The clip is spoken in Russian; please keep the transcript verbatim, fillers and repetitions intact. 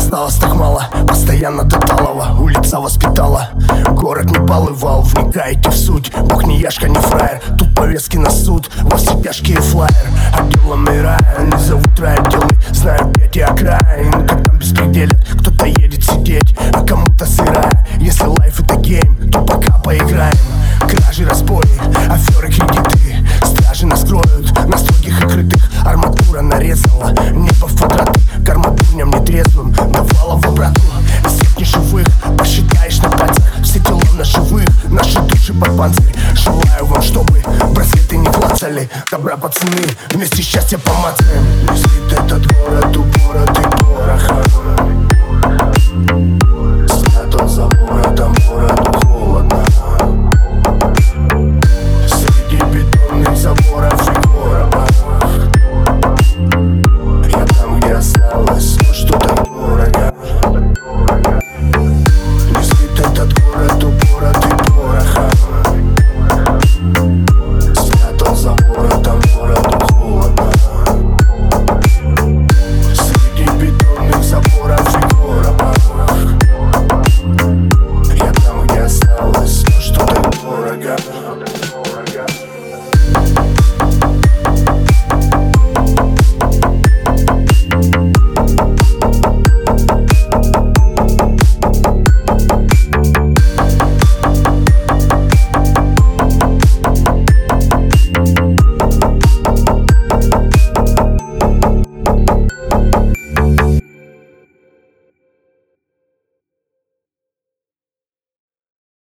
осталось так мало, постоянно до талого. Улица воспитала, город не полывал. Вникаете в суть, бог не яшка, не фраер. Тут повестки на суд, во все тяжкие флайер. Отделами рая, не зовут райотделы. Знаю эти окраины, как там беспределят. Кто-то едет сидеть, а кому-то сырая. Если лайф это гейм, то пока поиграем. Кражи, разбои, аферы, кредиты. Стражи нас кроют, на строгих и крытых. Арматура нарезала небо в квадраты. Карма дурням нетрезвым давала в обратку. Всех неживых посчитаешь на пальцах. Все тела на живых, наши души под панцирь. Желаю вам, чтобы браслеты не клацали. Добра, пацаны, вместе счастья помацаем. Не спит этот город, у город и пороха.